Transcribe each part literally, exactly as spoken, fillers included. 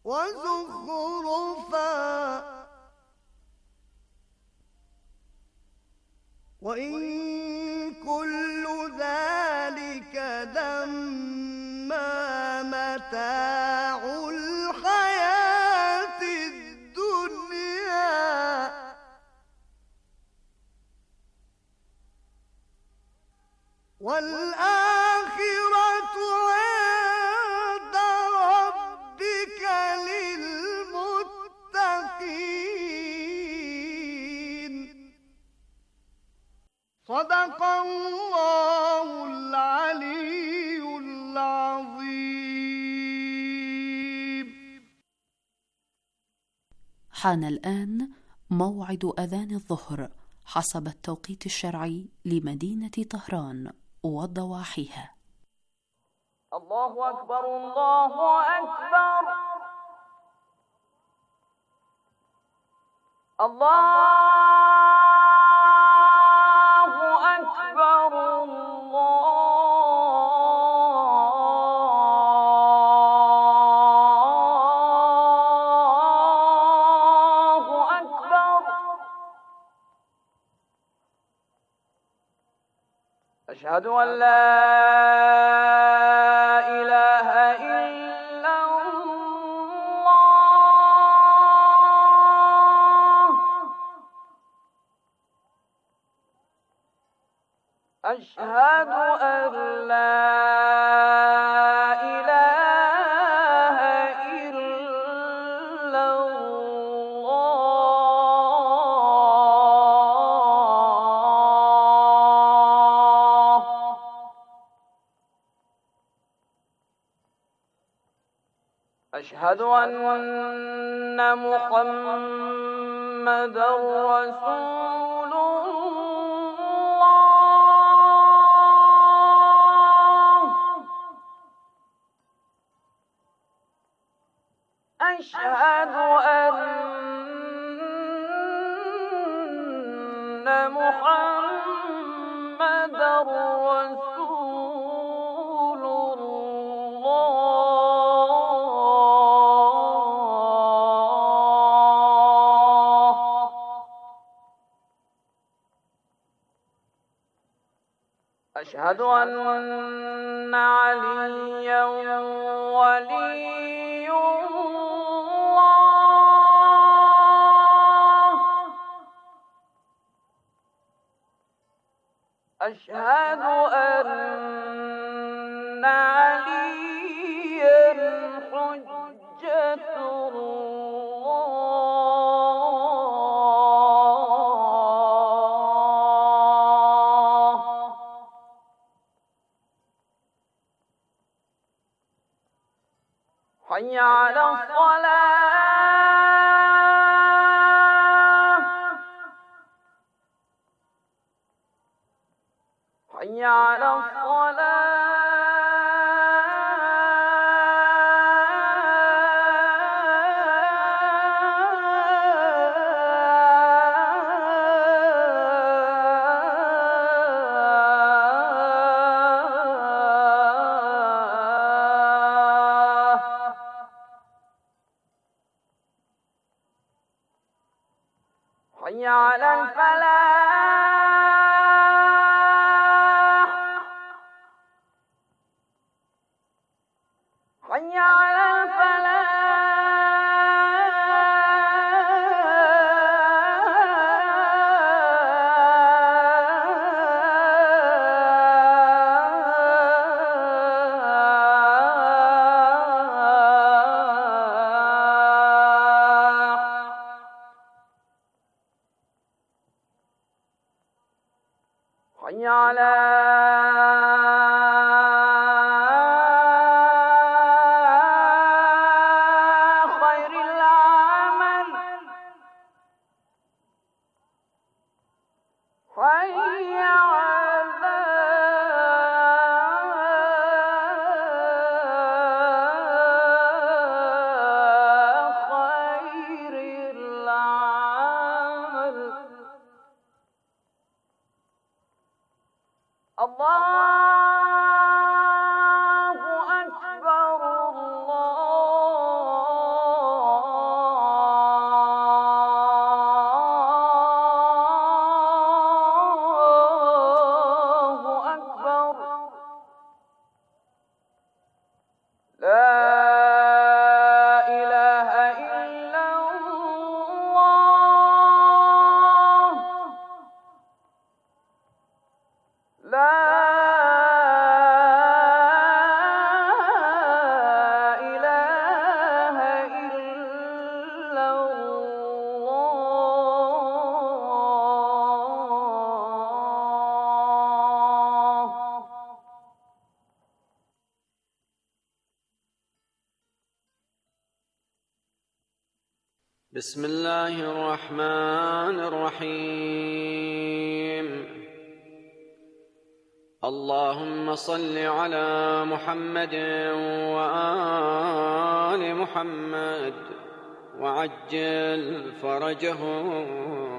وزخرفا وإن كل ذلك لما متاع الحياة الدنيا والآخرة عند ربك للمتقين. صدق الله العلي العظيم. حان الآن موعد أذان الظهر حسب التوقيت الشرعي لمدينة طهران وضواحيها. الله أكبر الله أكبر الله أكبر الله أكبر. أشهد أن لا إله إلا الله. أشهد أن لا إله إلا الله. أشهد أن محمدًا رسول الله. أشهد أن محمدًا رسول الله. أشهد أن عليا ولي الله. أشهد أن عليا حجة الله. حي على الصلاة. حي على حي على الفلاح. حي على حي على خير العمل. حي على خير العمل. الله أكبر الله بسم الله الرحمن الرحيم. اللهم صل على محمد وآل محمد وعجل فرجهم.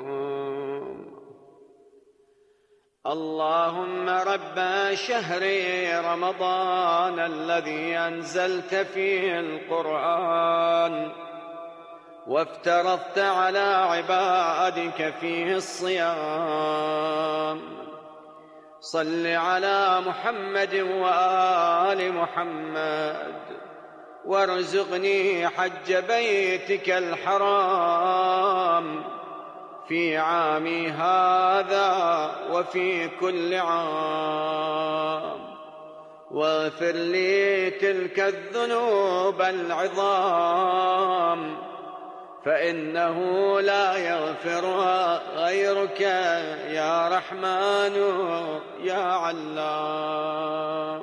اللهم رب شهر رمضان الذي أنزلت فيه القرآن وافترضت على عبادك فيه الصيام، صل على محمد وآل محمد وارزقني حج بيتك الحرام في عامي هذا وفي كل عام، واغفر لي تلك الذنوب العظام فإنه لا يغفرها غيرك يا رحمن يا علام.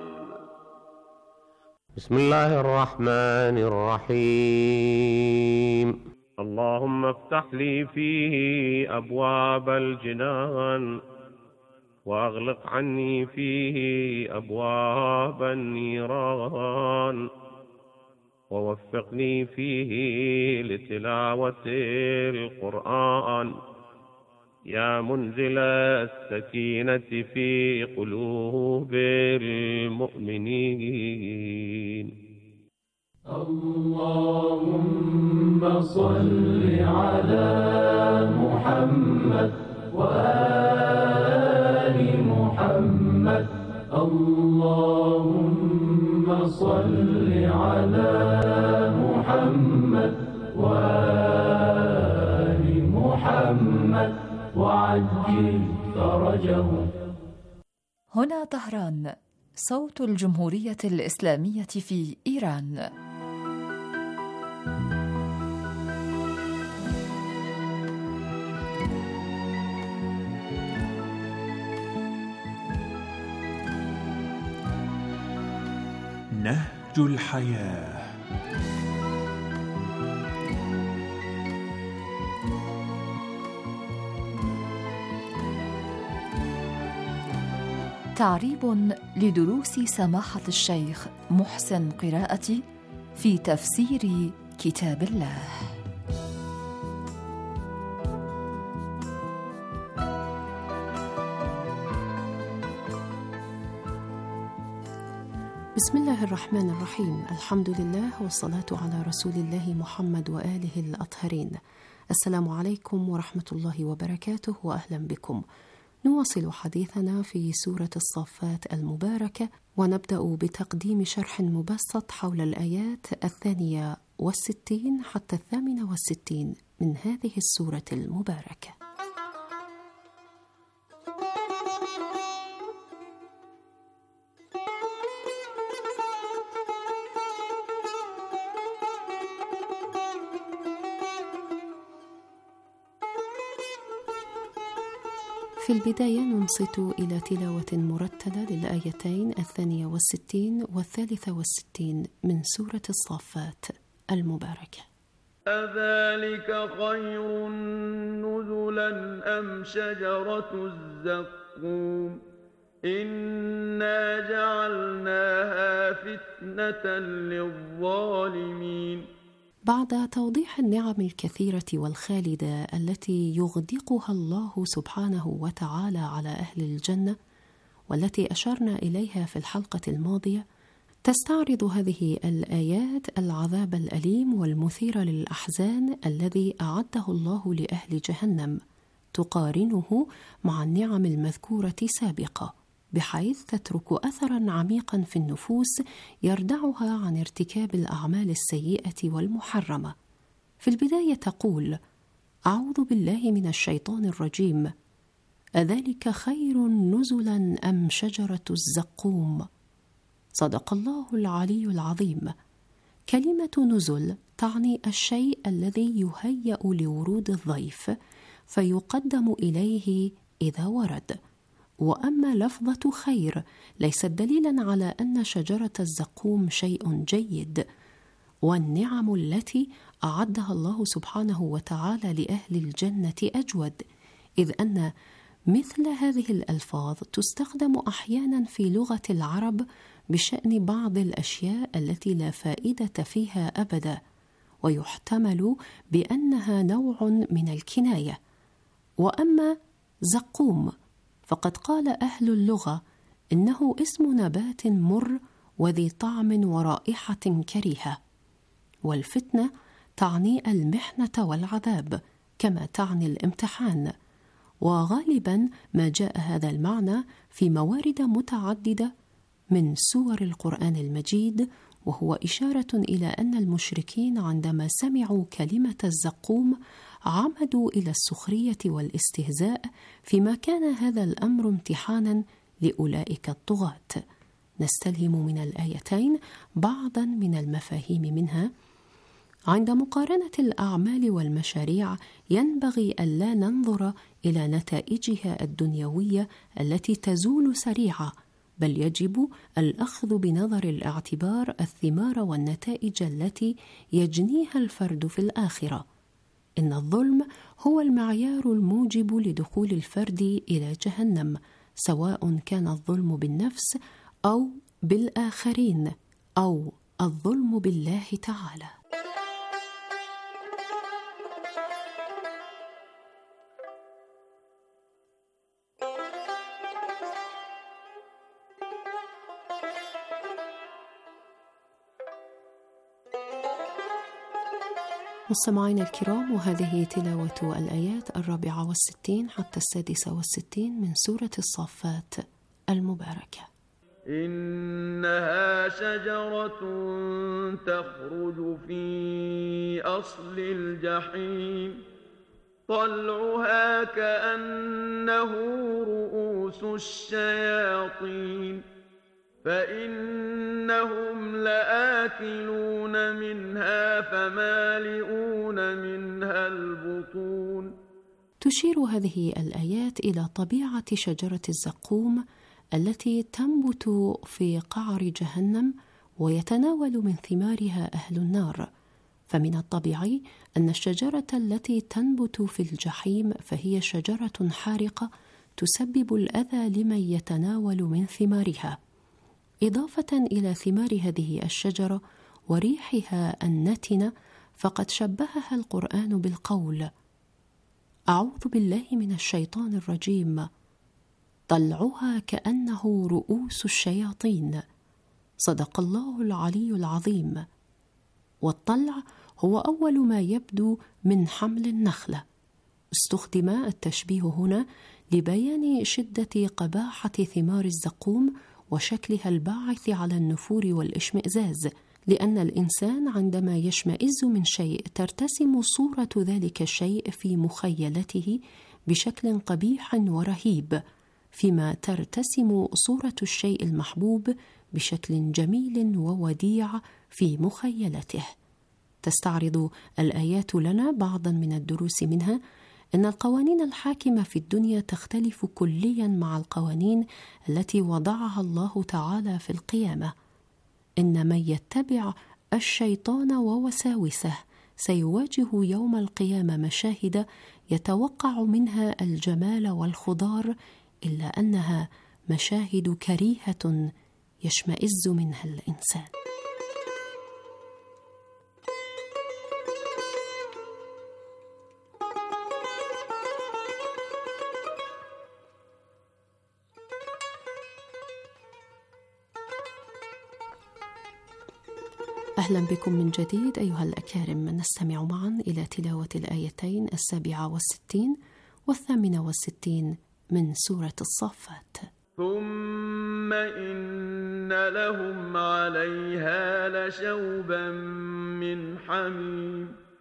بسم الله الرحمن الرحيم. اللهم افتح لي فيه أبواب الجنان وأغلق عني فيه أبواب النيران، ووفقني فيه لتلاوة القرآن يا منزل السكينة في قلوب المؤمنين. اللهم صل على محمد وآل محمد. اللهم صل على محمد وآل محمد وعجل فرجه. هنا طهران، صوت الجمهورية الإسلامية في إيران. نهج الحياة. تعريب لدروس سماحة الشيخ محسن قراءتي في تفسير كتاب الله. بسم الله الرحمن الرحيم. الحمد لله والصلاة على رسول الله محمد وآله الأطهرين. السلام عليكم ورحمة الله وبركاته، وأهلا بكم. نواصل حديثنا في سورة الصافات المباركة، ونبدأ بتقديم شرح مبسط حول الآيات الثانية والستين حتى الثامنة والستين من هذه السورة المباركة. في البداية ننصت إلى تلاوة مرتلة للآيتين الثانية والستين والثالثة والستين من سورة الصافات المباركة. أذلك خير نزلا أم شجرة الزقوم إنا جعلناها فتنة للظالمين. بعد توضيح النعم الكثيرة والخالدة التي يغدقها الله سبحانه وتعالى على أهل الجنة، والتي أشرنا إليها في الحلقة الماضية، تستعرض هذه الآيات العذاب الأليم والمثير للأحزان الذي أعده الله لأهل جهنم، تقارنه مع النعم المذكورة سابقة، بحيث تترك أثراً عميقاً في النفوس يردعها عن ارتكاب الأعمال السيئة والمحرمة. في البداية تقول: أعوذ بالله من الشيطان الرجيم. أذلك خير نزلا أم شجرة الزقوم؟ صدق الله العلي العظيم. كلمة نزل تعني الشيء الذي يهيأ لورود الضيف فيقدم إليه إذا ورد. وأما لفظة خير ليست دليلا على أن شجرة الزقوم شيء جيد. والنعم التي أعدها الله سبحانه وتعالى لأهل الجنة أجود، إذ أن مثل هذه الألفاظ تستخدم أحيانا في لغة العرب بشأن بعض الأشياء التي لا فائدة فيها أبدا، ويحتمل بأنها نوع من الكناية. وأما زقوم فقد قال أهل اللغة إنه اسم نبات مر وذي طعم ورائحة كريهة. والفتنة تعني المحنة والعذاب كما تعني الامتحان، وغالبا ما جاء هذا المعنى في موارد متعددة من سور القرآن المجيد، وهو إشارة إلى أن المشركين عندما سمعوا كلمة الزقوم عمدوا إلى السخرية والاستهزاء، فيما كان هذا الأمر امتحانا لأولئك الطغاة. نستلهم من الآيتين بعضا من المفاهيم منها. عند مقارنة الأعمال والمشاريع ينبغي ألا ننظر إلى نتائجها الدنيوية التي تزول سريعة، بل يجب الأخذ بنظر الاعتبار الثمار والنتائج التي يجنيها الفرد في الآخرة. إن الظلم هو المعيار الموجب لدخول الفرد إلى جهنم، سواء كان الظلم بالنفس أو بالآخرين أو الظلم بالله تعالى. مستمعينا الكرام، وهذه تلاوة الآيات الرابعة والستين حتى السادسة والستين من سورة الصافات المباركة. إنها شجرة تخرج في أصل الجحيم طلعها كأنه رؤوس الشياطين فإنهم لآكلون منها فمالئون منها البطون. تشير هذه الآيات إلى طبيعة شجرة الزقوم التي تنبت في قعر جهنم ويتناول من ثمارها أهل النار. فمن الطبيعي أن الشجرة التي تنبت في الجحيم فهي شجرة حارقة تسبب الأذى لمن يتناول من ثمارها. إضافة إلى ثمار هذه الشجرة وريحها النتنة، فقد شبهها القرآن بالقول: أعوذ بالله من الشيطان الرجيم، طلعها كأنه رؤوس الشياطين. صدق الله العلي العظيم. والطلع هو أول ما يبدو من حمل النخلة. استخدم التشبيه هنا لبيان شدة قباحة ثمار الزقوم وشكلها الباعث على النفور والإشمئزاز، لأن الإنسان عندما يشمئز من شيء ترتسم صورة ذلك الشيء في مخيلته بشكل قبيح ورهيب، فيما ترتسم صورة الشيء المحبوب بشكل جميل ووديع في مخيلته. تستعرض الآيات لنا بعضا من الدروس منها: إن القوانين الحاكمة في الدنيا تختلف كليا مع القوانين التي وضعها الله تعالى في القيامة. إن من يتبع الشيطان ووساوسه سيواجه يوم القيامة مشاهد يتوقع منها الجمال والخضار، إلا أنها مشاهد كريهة يشمئز منها الإنسان. أهلا بكم من جديد أيها الأكارم. نستمع معا إلى تلاوة الآيتين السابعة والستين والثامنة والستين من سورة الصافات. ثم إن لهم عليها لشوبا من حميم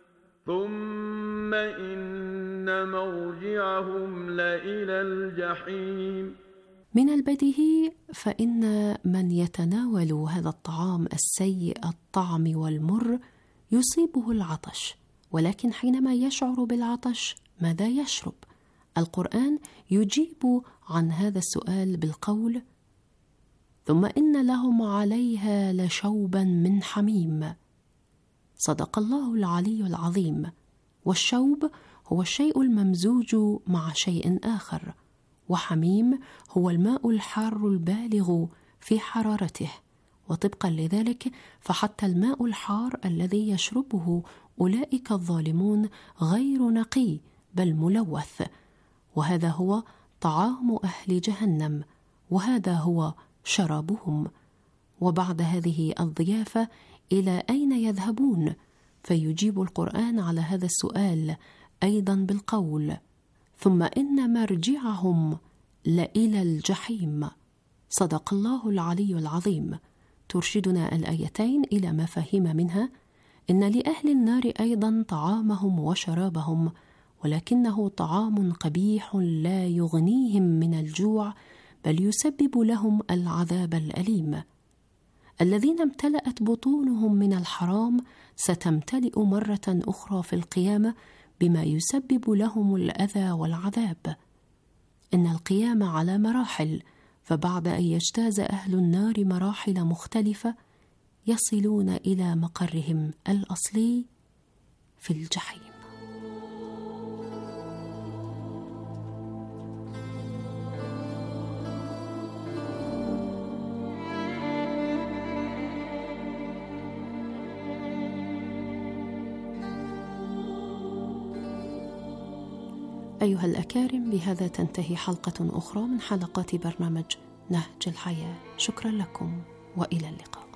ثم إن مرجعهم لإلى الجحيم. من البديهي فإن من يتناول هذا الطعام السيء الطعم والمر يصيبه العطش، ولكن حينما يشعر بالعطش ماذا يشرب؟ القرآن يجيب عن هذا السؤال بالقول: ثم إن لهم عليها لشوبا من حميم. صدق الله العلي العظيم. والشوب هو الشيء الممزوج مع شيء آخر، وحميم هو الماء الحار البالغ في حرارته، وطبقا لذلك فحتى الماء الحار الذي يشربه أولئك الظالمون غير نقي بل ملوث، وهذا هو طعام أهل جهنم، وهذا هو شرابهم. وبعد هذه الضيافة إلى أين يذهبون؟ فيجيب القرآن على هذا السؤال أيضا بالقول: ثم إن مرجعهم لإلى الجحيم. صدق الله العلي العظيم. ترشدنا الآيتين إلى مفاهيم منها: إن لأهل النار أيضا طعامهم وشرابهم، ولكنه طعام قبيح لا يغنيهم من الجوع، بل يسبب لهم العذاب الأليم. الذين امتلأت بطونهم من الحرام ستمتلئ مرة أخرى في القيامة بما يسبب لهم الأذى والعذاب. إن القيامة على مراحل، فبعد أن يجتاز أهل النار مراحل مختلفة يصلون إلى مقرهم الأصلي في الجحيم. أيها الأكارم، بهذا تنتهي حلقة أخرى من حلقات برنامج نهج الحياة. شكرا لكم وإلى اللقاء.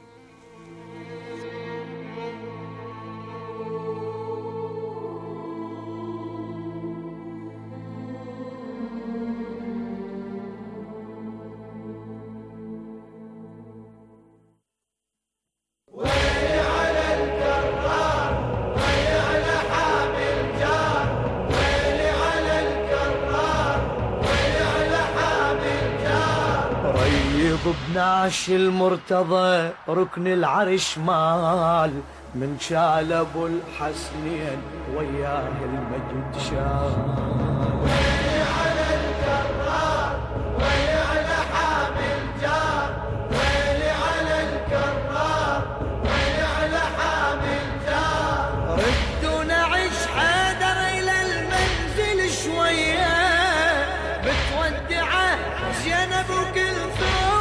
بنعش المرتضى ركن العرش مال، من شال ابو الحسنين وياه المجد شال. ويلي على الكرار ويلي على حامي الجار، ويلي على الكرار ويلي على حامي الجار. ردوا نعش حيدر الى المنزل شويه، بتودعه زينب وكلثوم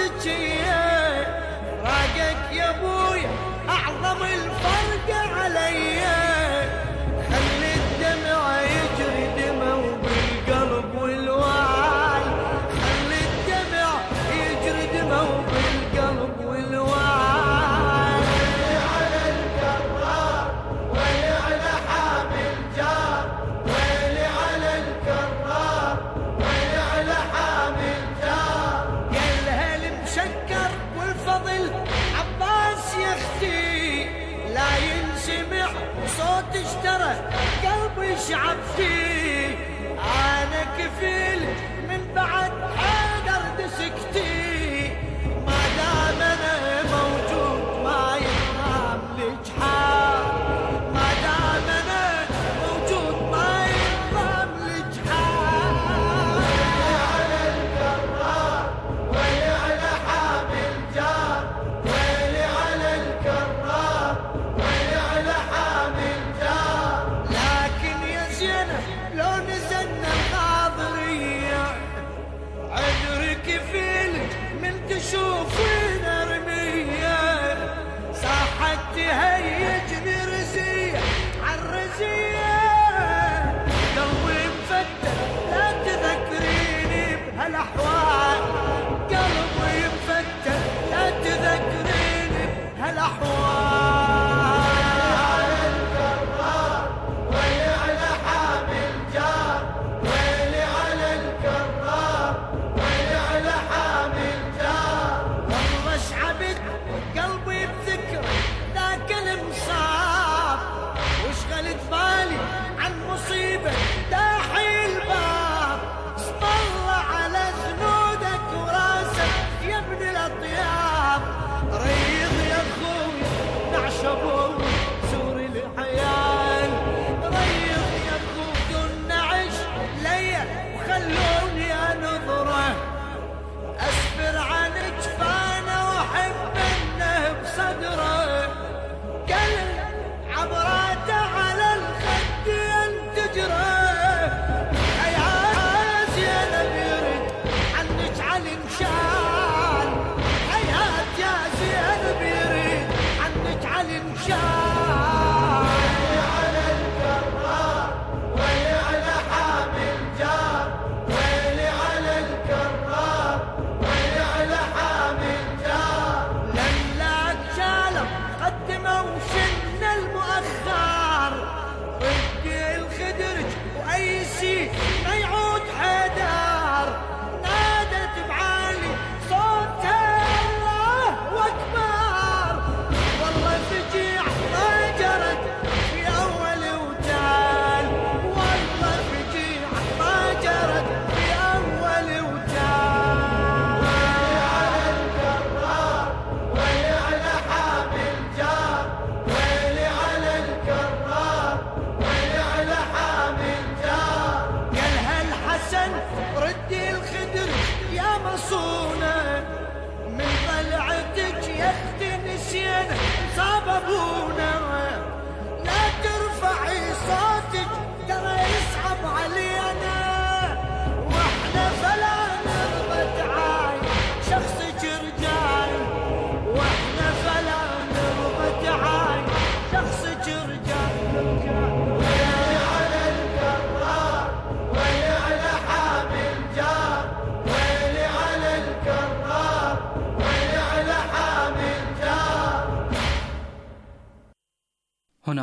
راقك يا ابويا اعظم الفرق عليا، خلي الدمع يجري دمه بالقلب والوعي، خلي الدمع يجري دمه بالقلب والوعي. ويلي على الكرار ويلي على حامي الجار، ويلي على الكرار ويلي على حامي الجار. قالها المشكر والفضل عباس يختي، لا ينسمع صوت اشترى قلبي شعبتي، انا كفيل من بعد حيدر دسكتي، ما دام انا موجود ما يرام لجحال، ما دام انا موجود ما يرام لجحال. ويلي على الكرار ويلي على حامي الجار، ويلي على الكرار ويلي على حامي الجار. لكن يا زينب لو نزلنا الناظرية عذرك فيلك من تشوفين رمية، صاحت تهيجني رزية عالرزية، قلبي مفتح لا تذكريني بهالاحوال، قلبي مفتح لا تذكريني بهالاحوال. ويلي على حامي الجار، ويلي على الكرار ويلي على حامي الجار.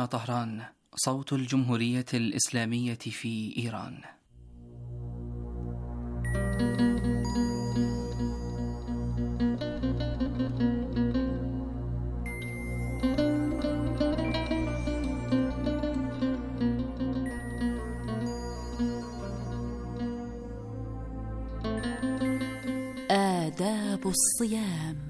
هنا طهران، صوت الجمهورية الإسلامية في إيران. آداب الصيام.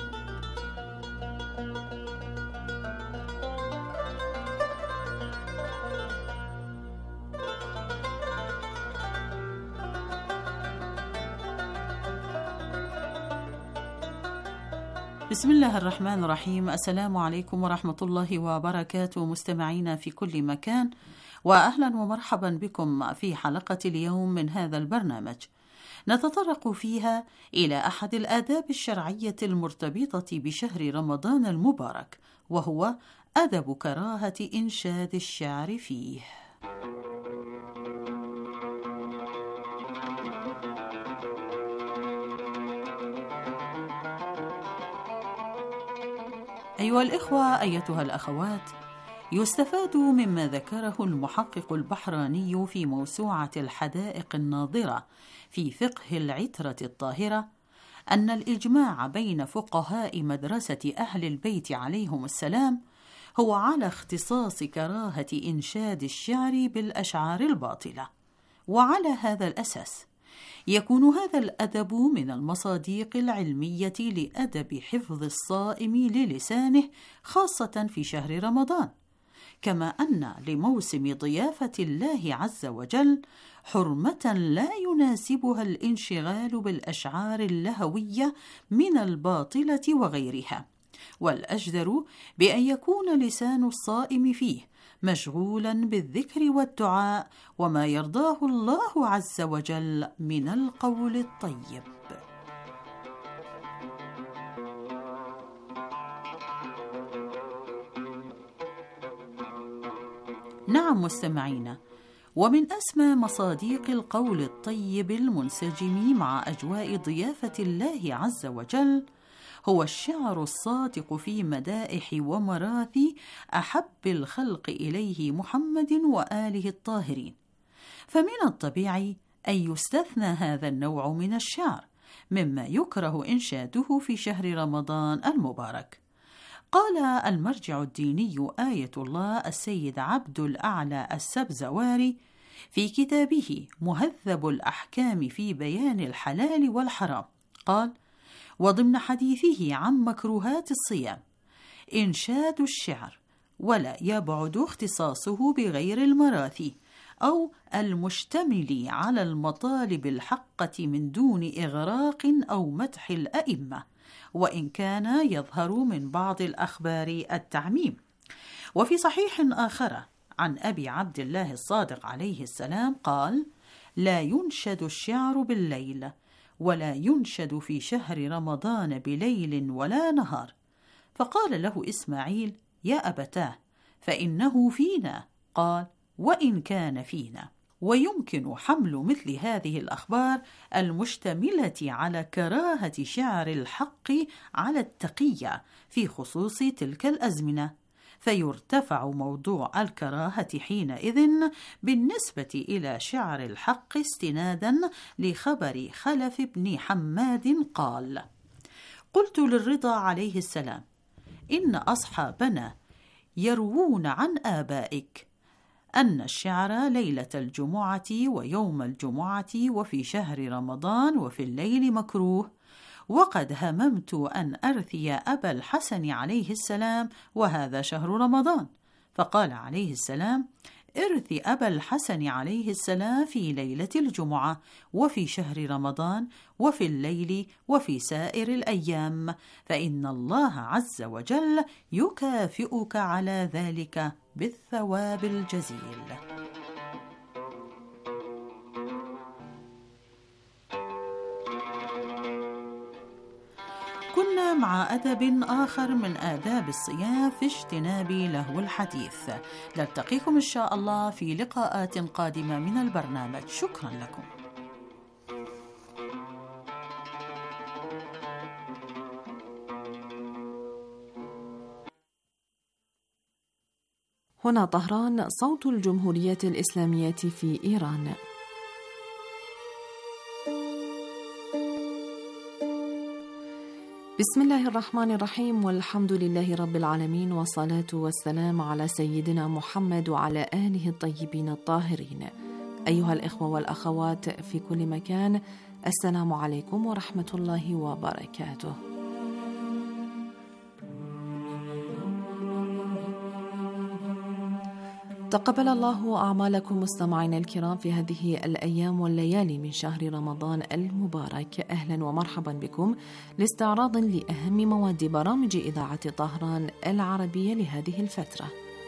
بسم الله الرحمن الرحيم. السلام عليكم ورحمة الله وبركاته، مستمعينا في كل مكان، وأهلا ومرحبا بكم في حلقة اليوم من هذا البرنامج، نتطرق فيها إلى أحد الآداب الشرعية المرتبطة بشهر رمضان المبارك، وهو أدب كراهة إنشاد الشعر فيه. أيها الإخوة، أيتها الأخوات، يستفاد مما ذكره المحقق البحراني في موسوعة الحدائق الناظرة في فقه العترة الطاهرة أن الإجماع بين فقهاء مدرسة أهل البيت عليهم السلام هو على اختصاص كراهة إنشاد الشعر بالأشعار الباطلة، وعلى هذا الأساس يكون هذا الأدب من المصادق العلمية لأدب حفظ الصائم للسانه، خاصة في شهر رمضان، كما أن لموسم ضيافة الله عز وجل حرمة لا يناسبها الانشغال بالأشعار اللهوية من الباطلة وغيرها، والأجدر بأن يكون لسان الصائم فيه مشغولا بالذكر والدعاء وما يرضاه الله عز وجل من القول الطيب. نعم مستمعينا، ومن أسمى مصاديق القول الطيب المنسجم مع أجواء ضيافة الله عز وجل هو الشعر الصادق في مدائح ومراثي أحب الخلق إليه محمد وآله الطاهرين، فمن الطبيعي أن يستثنى هذا النوع من الشعر مما يكره إنشاده في شهر رمضان المبارك. قال المرجع الديني آية الله السيد عبد الأعلى السبزواري في كتابه مهذب الأحكام في بيان الحلال والحرام، قال: وضمن حديثه عن مكروهات الصيام إنشاد الشعر، ولا يبعد اختصاصه بغير المراثي أو المشتمل على المطالب الحقة من دون إغراق أو مدح الأئمة، وإن كان يظهر من بعض الأخبار التعميم. وفي صحيح آخر عن أبي عبد الله الصادق عليه السلام قال: لا ينشد الشعر بالليل، ولا ينشد في شهر رمضان بليل ولا نهار. فقال له إسماعيل: يا أبتاه، فإنه فينا. قال: وإن كان فينا. ويمكن حمل مثل هذه الأخبار المشتملة على كراهة شعر الحق على التقية في خصوص تلك الأزمنة، فيرتفع موضوع الكراهة حينئذ بالنسبة إلى شعر الحق استنادا لخبر خلف بن حماد قال: قلت للرضا عليه السلام: إن أصحابنا يروون عن آبائك أن الشعر ليلة الجمعة ويوم الجمعة وفي شهر رمضان وفي الليل مكروه، وقد هممت أن أرثي أبا الحسن عليه السلام وهذا شهر رمضان. فقال عليه السلام: ارث أبا الحسن عليه السلام في ليلة الجمعة وفي شهر رمضان وفي الليل وفي سائر الأيام، فإن الله عز وجل يكافئك على ذلك بالثواب الجزيل. كنا مع أدب آخر من آداب الصيام في اجتناب لهو الحديث. نلتقيكم إن شاء الله في لقاءات قادمة من البرنامج. شكرا لكم. هنا طهران، صوت الجمهورية الإسلامية في إيران. بسم الله الرحمن الرحيم، والحمد لله رب العالمين، والصلاة والسلام على سيدنا محمد وعلى آله الطيبين الطاهرين. أيها الإخوة والأخوات في كل مكان، السلام عليكم ورحمة الله وبركاته. تقبل الله أعمالكم مستمعينا الكرام في هذه الأيام والليالي من شهر رمضان المبارك. أهلا ومرحبا بكم لاستعراض لأهم مواد برامج إذاعة طهران العربية لهذه الفترة.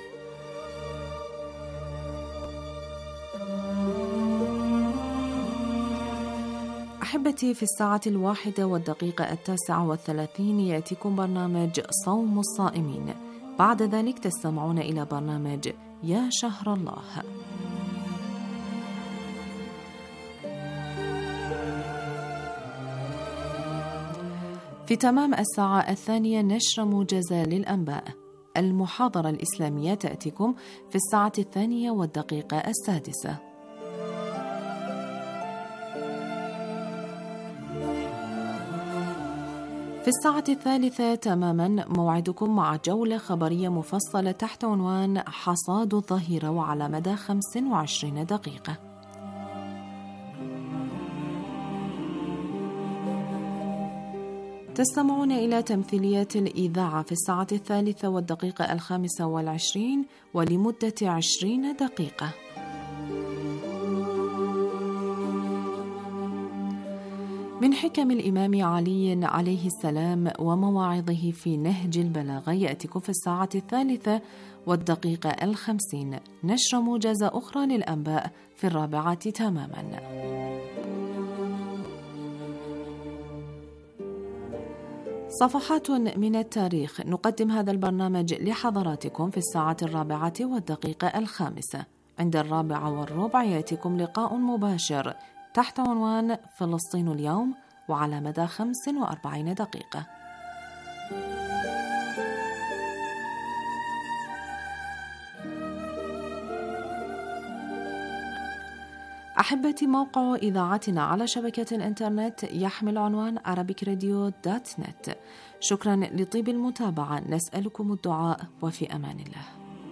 أحبتي، في الساعة الواحدة والدقيقة التاسعة والثلاثين يأتيكم برنامج صوم الصائمين. بعد ذلك تستمعون إلى برنامج يا شهر الله. في تمام الساعة الثانية نشر موجزة للأنباء. المحاضرة الإسلامية تأتيكم في الساعة الثانية والدقيقة السادسة. في الساعة الثالثة تماما موعدكم مع جولة خبرية مفصلة تحت عنوان حصاد الظهيرة وعلى مدى خمس وعشرين دقيقة. تستمعون إلى تمثيلية الإذاعة في الساعة الثالثة والدقيقة الخامسة والعشرين ولمدة عشرين دقيقة. من حكم الإمام علي عليه السلام ومواعظه في نهج البلاغة يأتيكم في الساعة الثالثة والدقيقة الخمسين نشر موجزة أخرى للأنباء في الرابعة تماما. صفحات من التاريخ. نقدم هذا البرنامج لحضراتكم في الساعة الرابعة والدقيقة الخامسة. عند الرابعة والربع يأتيكم لقاء مباشر تحت عنوان فلسطين اليوم وعلى مدى خمس وأربعين دقيقة. أحبتي، موقع إذاعتنا على شبكة الإنترنت يحمل عنوان arabic radio dot net. شكرا لطيب المتابعة، نسألكم الدعاء وفي أمان الله.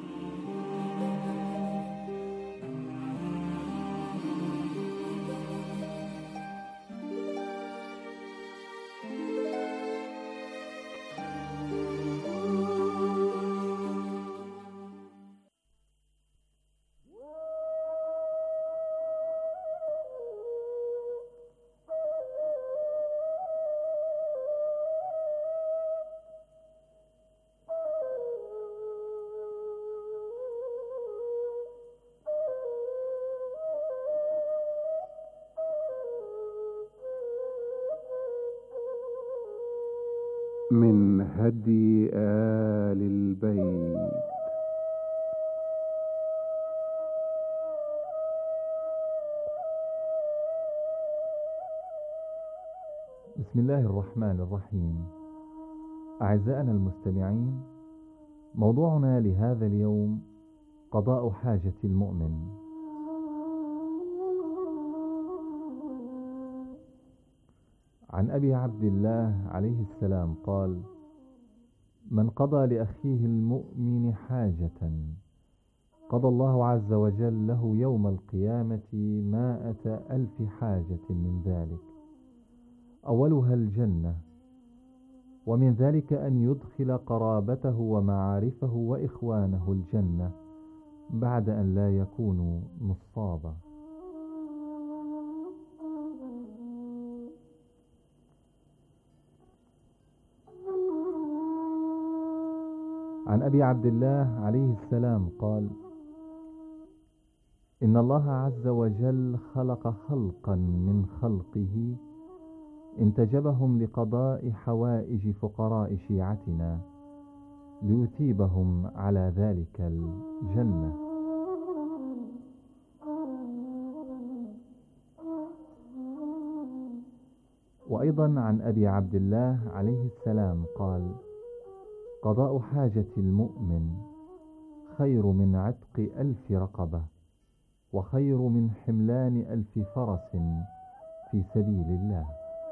من هدي آل البيت. بسم الله الرحمن الرحيم. أعزائنا المستمعين، موضوعنا لهذا اليوم قضاء حاجة المؤمن. عن أبي عبد الله عليه السلام قال: من قضى لأخيه المؤمن حاجة قضى الله عز وجل له يوم القيامة مائة ألف حاجة من ذلك، أولها الجنة، ومن ذلك أن يدخل قرابته ومعارفه وإخوانه الجنة بعد أن لا يكونوا نصابا. عن أبي عبد الله عليه السلام قال: إن الله عز وجل خلق خلقا من خلقه انتجبهم لقضاء حوائج فقراء شيعتنا ليثيبهم على ذلك الجنة. وأيضا عن أبي عبد الله عليه السلام قال: قضاء حاجة المؤمن خير من عتق ألف رقبة، وخير من حملان ألف فرس في سبيل الله.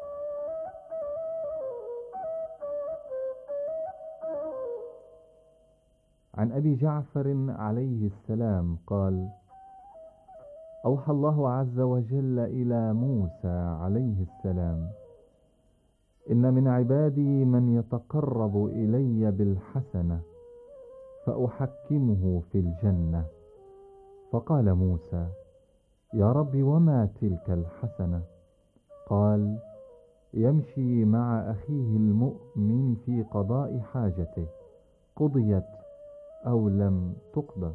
عن أبي جعفر عليه السلام قال: أوحى الله عز وجل إلى موسى عليه السلام: إن من عبادي من يتقرب إلي بالحسنة فأحكمه في الجنة. فقال موسى: يا رب وما تلك الحسنة؟ قال: يمشي مع أخيه المؤمن في قضاء حاجته، قضيت أو لم تقضى.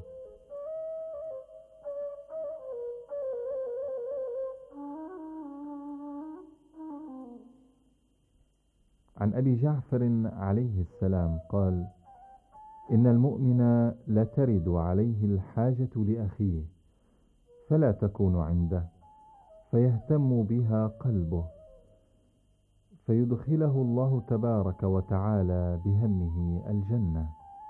عن أبي جعفر عليه السلام قال: إن المؤمن لترد عليه الحاجة لأخيه فلا تكون عنده، فيهتم بها قلبه، فيدخله الله تبارك وتعالى بهمه الجنة.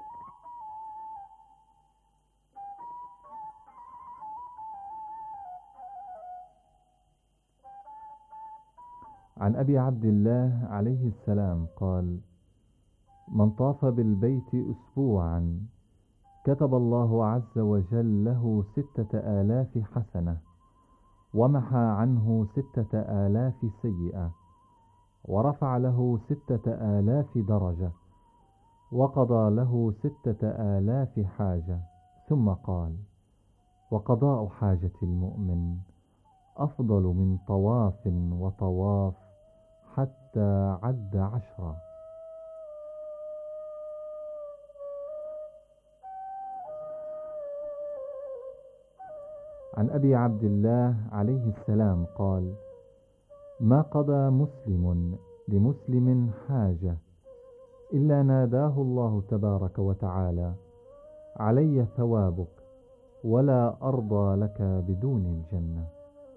عن أبي عبد الله عليه السلام قال: من طاف بالبيت أسبوعا كتب الله عز وجل له ستة آلاف حسنة، ومحى عنه ستة آلاف سيئة، ورفع له ستة آلاف درجة، وقضى له ستة آلاف حاجة. ثم قال: وقضاء حاجة المؤمن أفضل من طواف وطواف حتى عد عشرة. عن أبي عبد الله عليه السلام قال: ما قضى مسلم لمسلم حاجة إلا ناداه الله تبارك وتعالى: علي ثوابك ولا أرضى لك بدون الجنة.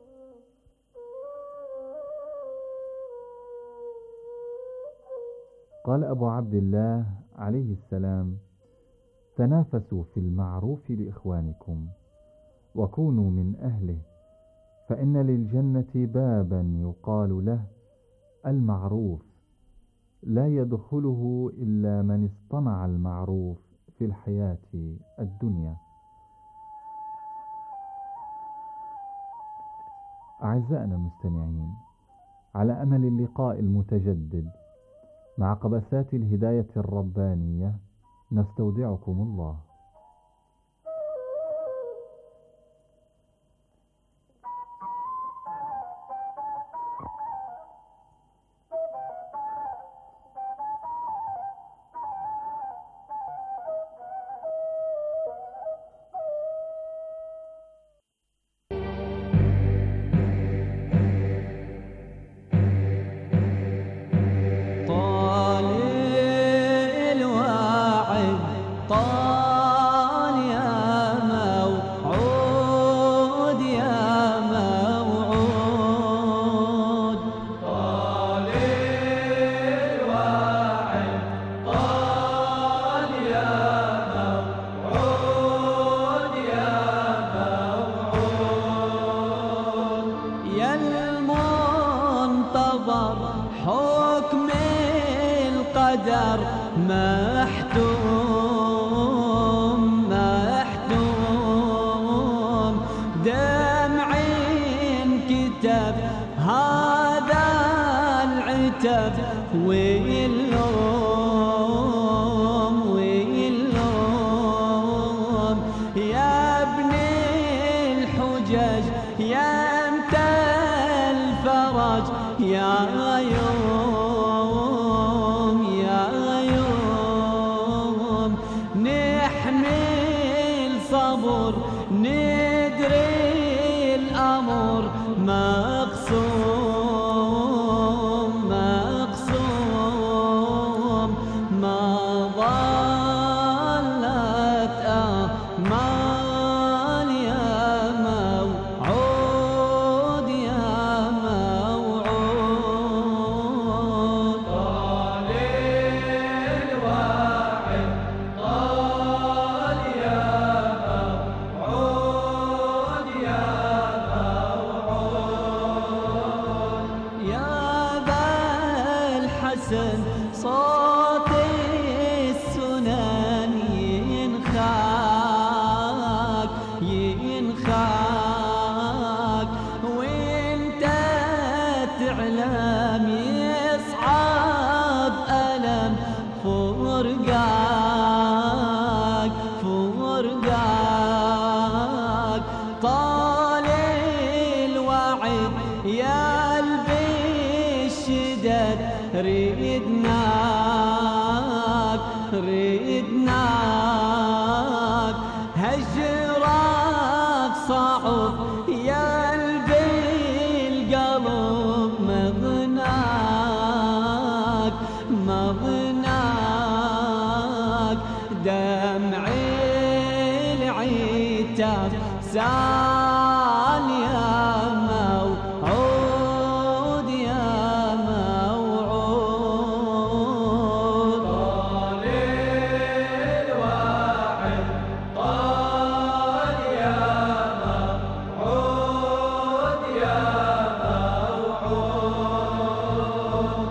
قال أبو عبد الله عليه السلام: تنافسوا في المعروف لإخوانكم وكونوا من أهله، فإن للجنة بابا يقال له المعروف، لا يدخله إلا من اصطنع المعروف في الحياة الدنيا. أعزائنا المستمعين، على أمل اللقاء المتجدد مع قبسات الهداية الربانية نستودعكم الله. محتوم محتوم دمعين كتب هذا العتب واللوم واللوم يا ابن الحجج يا انت الفرج يا يوم صبر ندري الأمر مقسوم مقسوم شدد ريدناك ريدناك هجرك صعب يا قلبي القلب مغناك مغناك دمعي العتاب سال يا موعود يا موعود طال الوعد طال يا موعود يا موعود.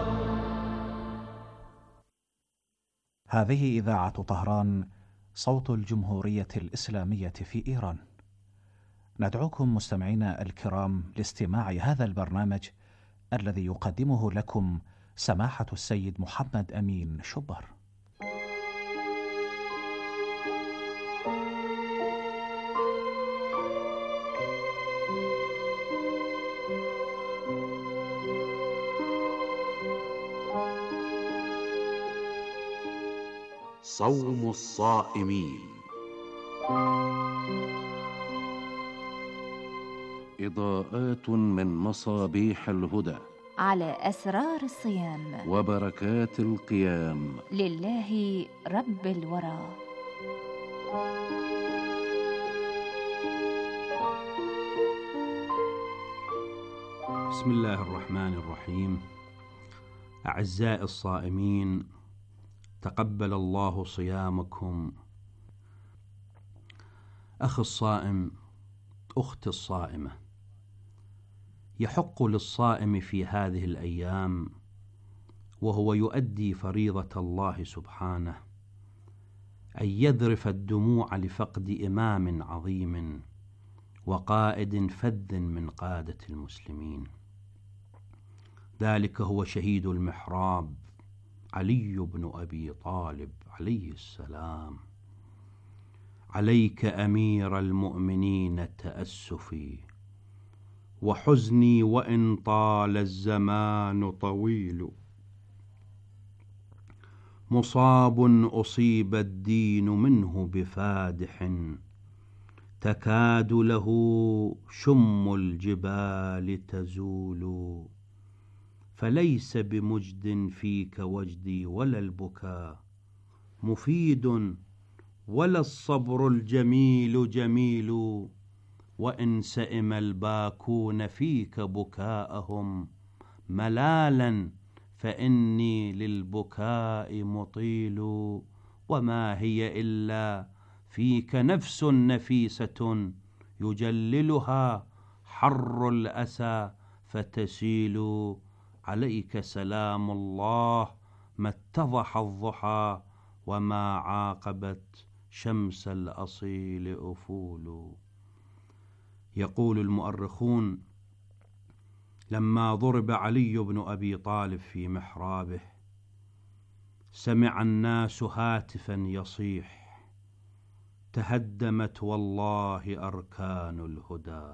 هذه إذاعة طهران صوت الجمهورية الإسلامية في إيران. ندعوكم مستمعينا الكرام لاستماع هذا البرنامج الذي يقدمه لكم سماحة السيد محمد أمين شبر. صوم الصائمين. إضاءات من مصابيح الهدى على أسرار الصيام وبركات القيام لله رب الورى. بسم الله الرحمن الرحيم. أعزائي الصائمين، تقبل الله صيامكم. أخي الصائم، أختي الصائمة، يحق للصائم في هذه الأيام وهو يؤدي فريضة الله سبحانه أن يذرف الدموع لفقد إمام عظيم وقائد فذ من قادة المسلمين. ذلك هو شهيد المحراب علي بن أبي طالب عليه السلام. عليك أمير المؤمنين تأسفي وحزني وإن طال الزمان طويل. مصاب أصيب الدين منه بفادح تكاد له شم الجبال تزول. فليس بمجد فيك وجدي ولا البكاء مفيد ولا الصبر الجميل جميل. وإن سئم الباكون فيك بكاءهم ملالا فإني للبكاء مطيل. وما هي إلا فيك نفس نفيسة يجللها حر الأسى فتسيل. عليك سلام الله ما اتضح الضحى وما عاقبت شمس الأصيل أفول. يقول المؤرخون: لما ضرب علي بن أبي طالب في محرابه سمع الناس هاتفا يصيح: تهدمت والله أركان الهدى،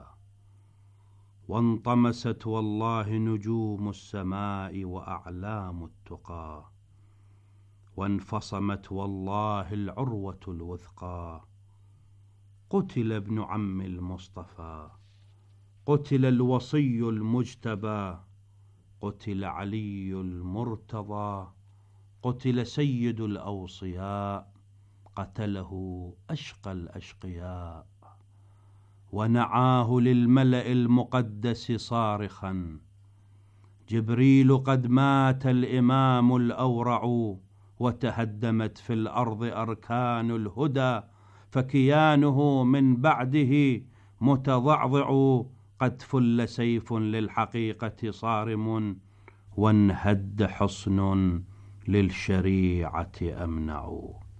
وانطمست والله نجوم السماء وأعلام التقى، وانفصمت والله العروة الوثقى. قتل ابن عم المصطفى، قتل الوصي المجتبى، قتل علي المرتضى، قتل سيد الأوصياء، قتله أشقى الأشقياء. ونعاه للملأ المقدس صارخا: جبريل قد مات الإمام الأورع، وتهدمت في الأرض أركان الهدى، فكيانه من بعده متضعضع. قد فل سيف للحقيقة صارم، وانهد حصن للشريعة أمنع.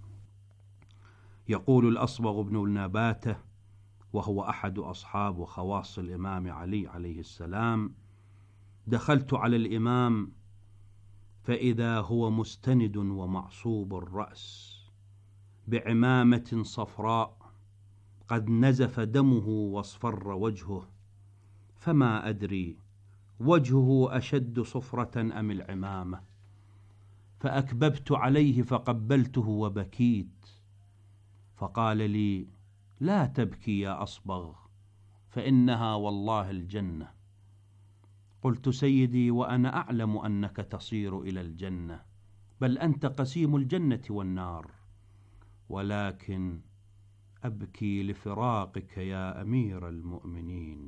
يقول الأصبغ بن النباتة وهو أحد أصحاب وخواص الإمام علي عليه السلام: دخلت على الإمام فإذا هو مستند ومعصوب الرأس بعمامة صفراء قد نزف دمه واصفر وجهه، فما أدري وجهه أشد صفرة أم العمامة، فأكببت عليه فقبلته وبكيت، فقال لي: لا تبكي يا أصبغ، فإنها والله الجنة. قلت: سيدي، وأنا أعلم أنك تصير إلى الجنة، بل أنت قسيم الجنة والنار، ولكن أبكي لفراقك يا أمير المؤمنين.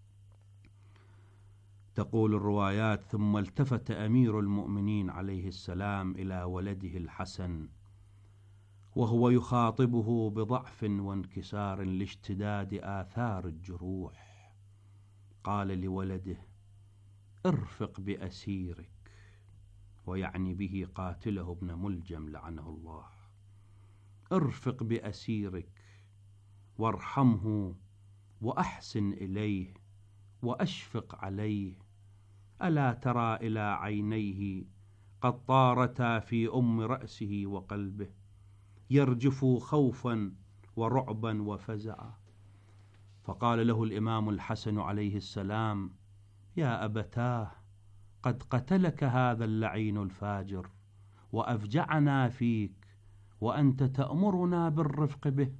تقول الروايات: ثم التفت أمير المؤمنين عليه السلام إلى ولده الحسن وهو يخاطبه بضعف وانكسار لاشتداد آثار الجروح، قال لولده: ارفق بأسيرك، ويعني به قاتله ابن ملجم لعنه الله. ارفق بأسيرك وارحمه وأحسن إليه وأشفق عليه، ألا ترى إلى عينيه قد طارتا في أم رأسه وقلبه، يرجف خوفا ورعبا وفزعا. فقال له الإمام الحسن عليه السلام: يا أبتاه، قد قتلك هذا اللعين الفاجر وأفجعنا فيك، وأنت تأمرنا بالرفق به.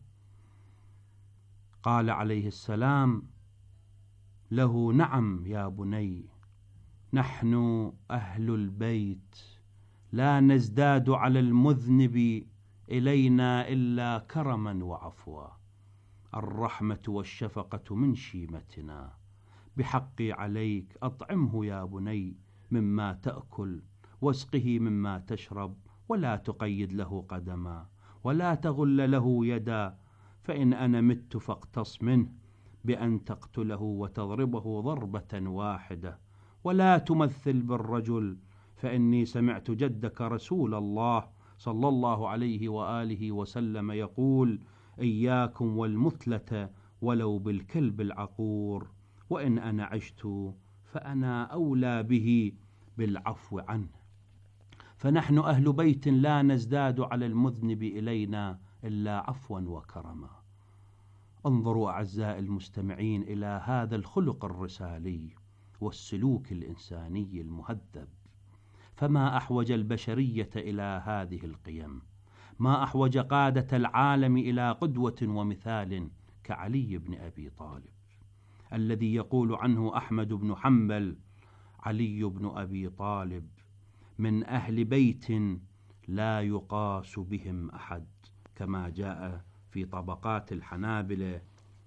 قال عليه السلام له: نعم يا بني، نحن أهل البيت لا نزداد على المذنب إلينا إلا كرما وعفوا، الرحمة والشفقة من شيمتنا، بحقي عليك أطعمه يا بني مما تأكل، واسقه مما تشرب، ولا تقيد له قدما، ولا تغل له يدا، فإن أنا مت فاقتص منه بأن تقتله وتضربه ضربة واحدة، ولا تمثل بالرجل، فإني سمعت جدك رسول الله صلى الله عليه وآله وسلم يقول: إياكم والمثلة ولو بالكلب العقور، وإن أنا عشت فأنا أولى به بالعفو عنه. فنحن أهل بيت لا نزداد على المذنب إلينا إلا عفوا وكرما. انظروا أعزائي المستمعين إلى هذا الخلق الرسالي والسلوك الإنساني المهذب، فما أحوج البشرية إلى هذه القيم، ما أحوج قادة العالم إلى قدوة ومثال كعلي بن أبي طالب، الذي يقول عنه أحمد بن حنبل: علي بن أبي طالب من أهل بيت لا يقاس بهم أحد، كما جاء في طبقات الحنابلة.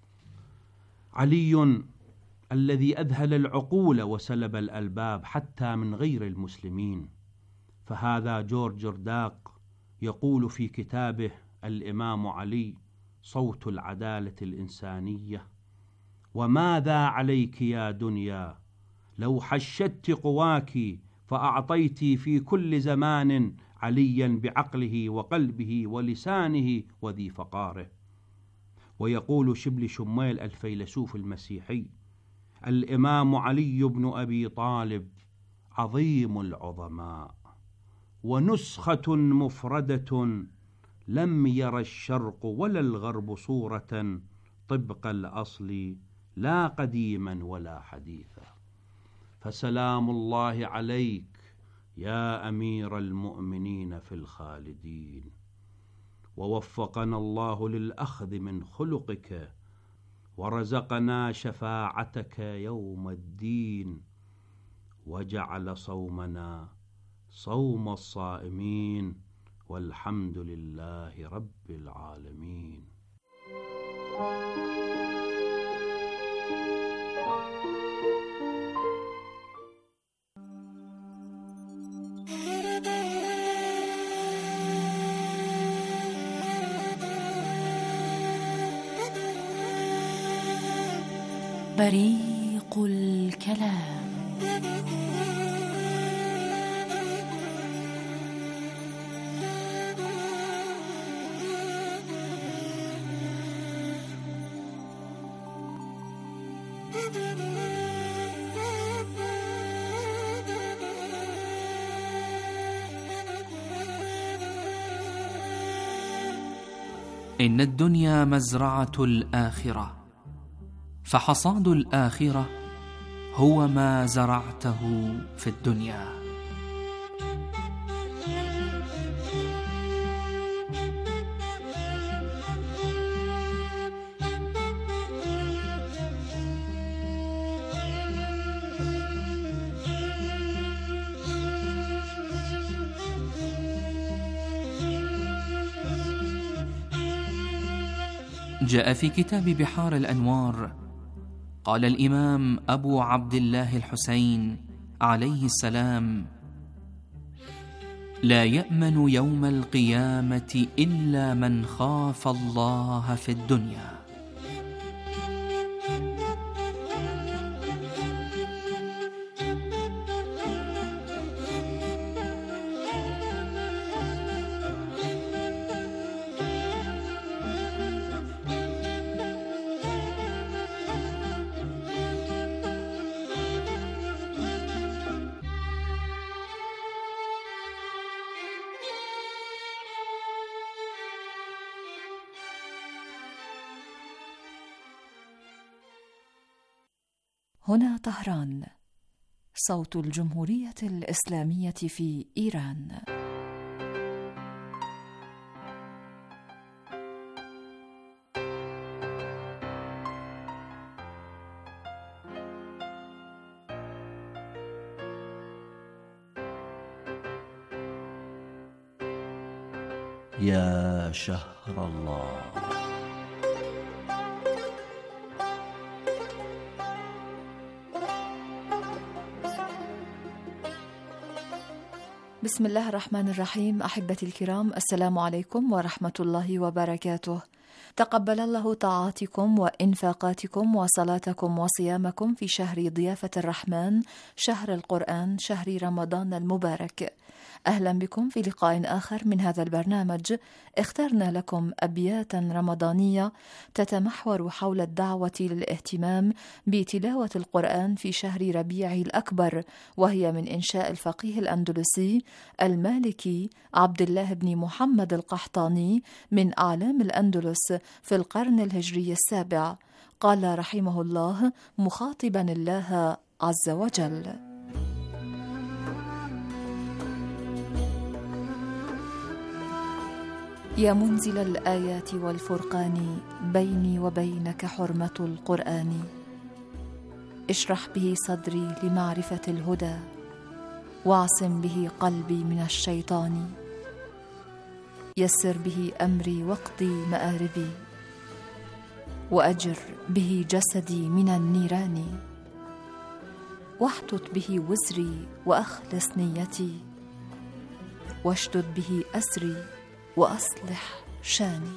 علي الذي أذهل العقول وسلب الألباب حتى من غير المسلمين. فهذا جورج رداق يقول في كتابه الإمام علي صوت العدالة الإنسانية: وماذا عليك يا دنيا لو حشدت قواك فأعطيت في كل زمان عليا بعقله وقلبه ولسانه وذي فقاره. ويقول شبل شميل الفيلسوف المسيحي: الإمام علي بن أبي طالب عظيم العظماء، ونسخة مفردة لم ير الشرق ولا الغرب صورة طبق الأصل، لا قديما ولا حديثا. فسلام الله عليك يا أمير المؤمنين في الخالدين، ووفقنا الله للأخذ من خلقك، ورزقنا شفاعتك يوم الدين، وجعل صومنا صوم الصائمين، والحمد لله رب العالمين. بريق الكلام. إن الدنيا مزرعة الآخرة، فحصاد الآخرة هو ما زرعته في الدنيا. جاء في كتاب بحار الأنوار، قال الإمام أبو عبد الله الحسين عليه السلام: لا يأمن يوم القيامة إلا من خاف الله في الدنيا. هنا طهران، صوت الجمهورية الإسلامية في إيران. يا شهر الله، بسم الله الرحمن الرحيم. أحبتي الكرام، السلام عليكم ورحمة الله وبركاته. تقبل الله طاعاتكم وإنفاقاتكم وصلاتكم وصيامكم في شهر ضيافة الرحمن، شهر القرآن، شهر رمضان المبارك. أهلا بكم في لقاء آخر من هذا البرنامج. اخترنا لكم أبياتا رمضانية تتمحور حول الدعوة للاهتمام بتلاوة القرآن في شهر ربيع الأكبر، وهي من إنشاء الفقيه الأندلسي المالكي عبد الله بن محمد القحطاني من أعلام الأندلس في القرن الهجري السابع. قال رحمه الله مخاطبا الله عز وجل: يا منزل الآيات والفرقان، بيني وبينك حرمة القرآن. اشرح به صدري لمعرفة الهدى، واعصم به قلبي من الشيطان. يسر به أمري واقضي مآربي، وأجر به جسدي من النيران. واحتط به وزري وأخلص نيتي، واشدد به أسري وأصلح شاني.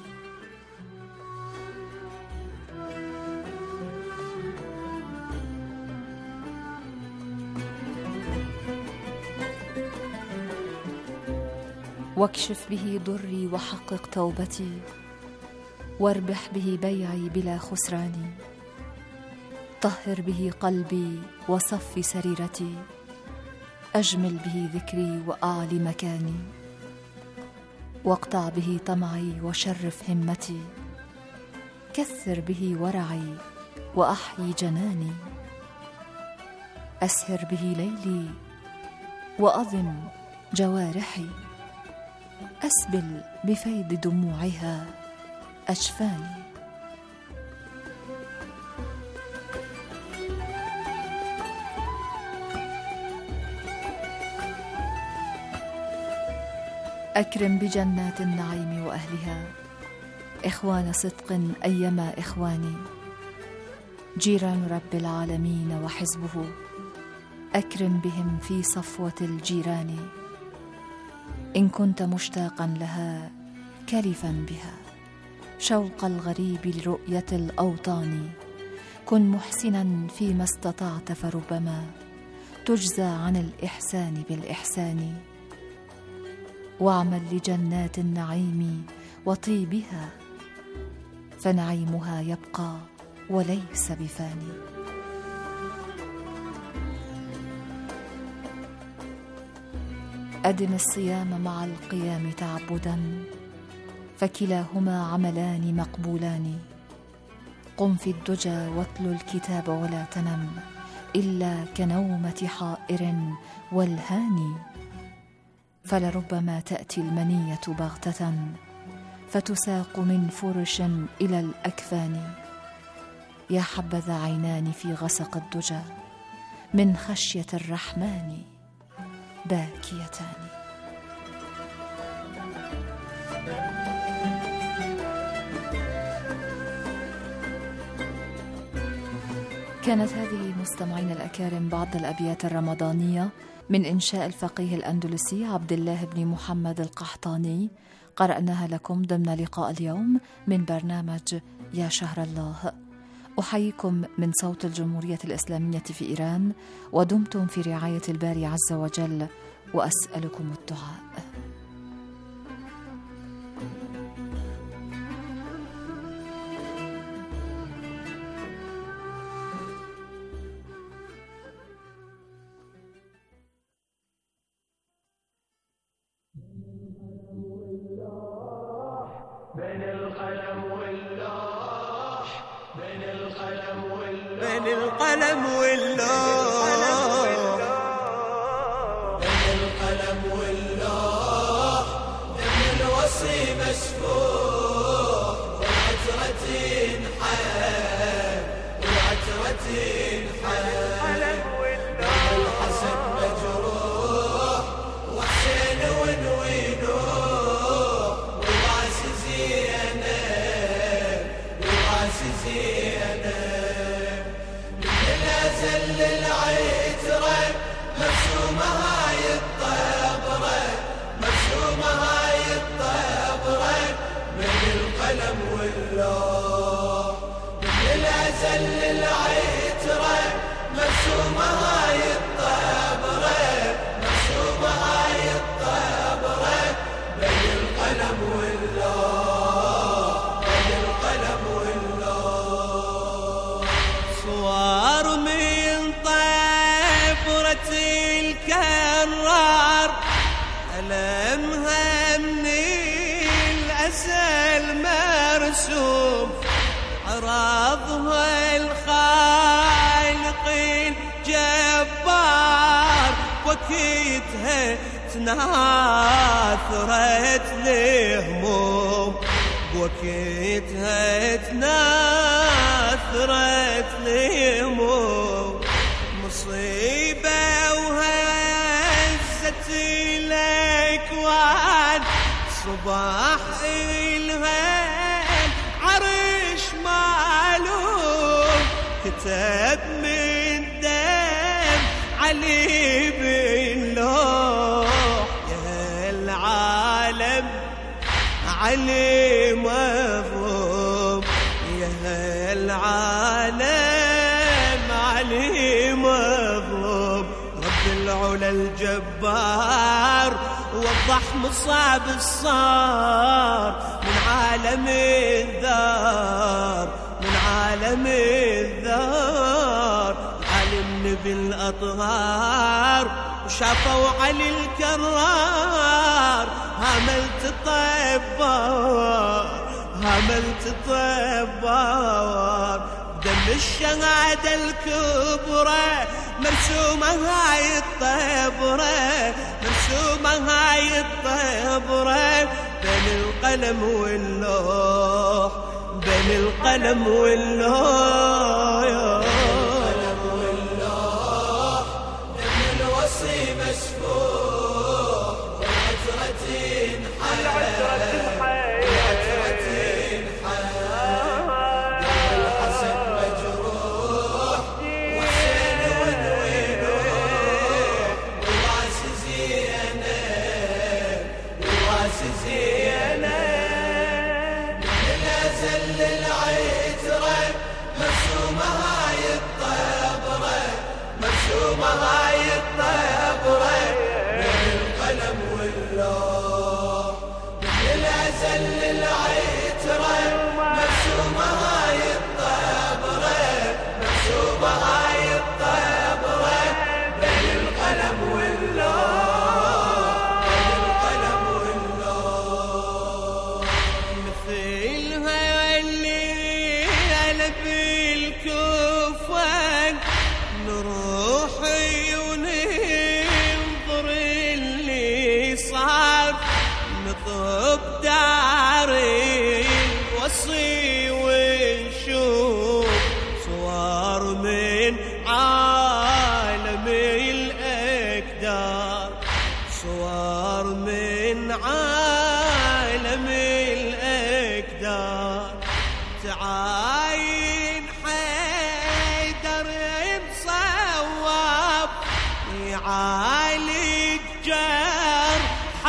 واكشف به ضري وحقق توبتي، واربح به بيعي بلا خسران. طهر به قلبي وصف سريرتي، أجمل به ذكري وأعلي مكاني. واقطع به طمعي وشرف همتي، كثر به ورعي وأحيي جناني. أسهر به ليلي وأضم جوارحي، أسبل بفيض دموعها أجفاني. أكرم بجنات النعيم وأهلها، إخوان صدق أيما إخواني. جيران رب العالمين وحزبه، أكرم بهم في صفوة الجيران. إن كنت مشتاقا لها كلفا بها، شوق الغريب لرؤية الأوطان. كن محسنا فيما استطعت، فربما تجزى عن الإحسان بالإحسان. واعمل لجنات النعيم وطيبها، فنعيمها يبقى وليس بفاني. أدم الصيام مع القيام تعبدا، فكلاهما عملان مقبولان. قم في الدجى واتل الكتاب ولا تنم، إلا كنومة حائر والهاني. فلربما تأتي المنية بغتة فتساق من فرش إلى الأكفان. يا حبذا عينان في غسق الدجى من خشية الرحمن باكيتان. كانت هذه مستمعين الأكارم بعض الأبيات الرمضانية من إنشاء الفقيه الأندلسي عبد الله بن محمد القحطاني، قرأناها لكم ضمن لقاء اليوم من برنامج يا شهر الله. أحييكم من صوت الجمهورية الإسلامية في إيران، ودمتم في رعاية الباري عز وجل، وأسألكم الدعاء. بين القلم واللوح بين القلم واللوح بين القلم واللوح بين القلم واللوح دم الوصي مسفوح والعترة تنحل والعترة تنحل دم الحسن مجروح وحسين ونوينوح والراس زينب والراس زينب من الأزل العترة مرسومة هاي الطبرة مرسومة هاي الطبرة من القلم واللوح من الأزل العترة مرسومة هاي الطبرة مرسومة هاي الطبرة بين القلم واللوح بين القلم واللوح. صور من طفرة الكرار ألمها من الأسل مرسوم عرضها الخالق الجبار وكيتها تناثرت لهموم وكيتها تناثرت لهموم مصيبة وهزت الأكوان صباح الهان عرش معلوم كتب من دم علي باللوح يا العالم علي مظلوم يا العالم علي مظلوم. رب العلا الجبار وضح مصاب الصار من عالم الذار من عالم الذار علمني بالأطهار وشافوا علي الكرار هملت طبار هملت طبار دم الشهادة الكبرى مرسومة هاي الطبرة مرسومة هاي الطبرة بين القلم واللوح بين القلم واللوح دم الوصي مسفوح والعترة تنحل والعترة تنحل دم الحسن مجروح وحسين ونوينوح والراس زينب والراس زينب من الأزل العترة مرسومة هاي الطبرة مرسومة هاي الطبرة بين القلم واللوح من الأزل العترة مرسومة هاي الطبرة مرسومة هاي الطبرة بين القلم واللوح بين القلم واللوح. مثلها اللي قلب الكفن نور صار من عالم الأقدار تعاين حيدر مصوب يعالج جرح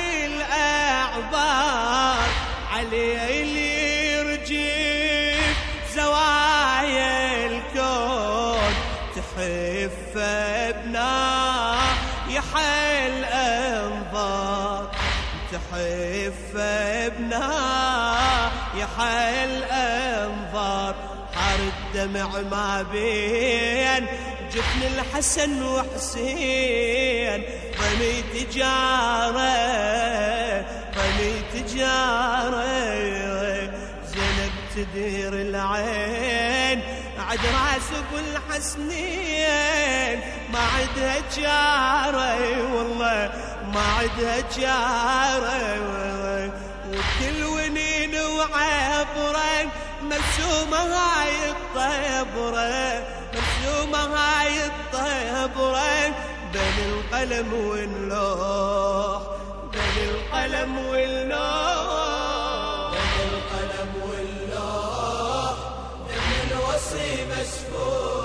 بالأعبار علي اللي يرجف زوايا الكون تحف ابناء يحل أنظار تحف ابناء يحل أنظار حار الدمع ما بين جفن الحسن وحسين ضمي تجارة ضمي تجارة زينب تدير العين عد راس ابو الحسنين ما عدها جارة والله ما عدها جارة وكل ونين وعبرة مرسومة هاي الطبرة مرسومة هاي الطبرة بين القلم واللوح بين القلم واللوح بين القلم واللوح دم الوصي مسفوح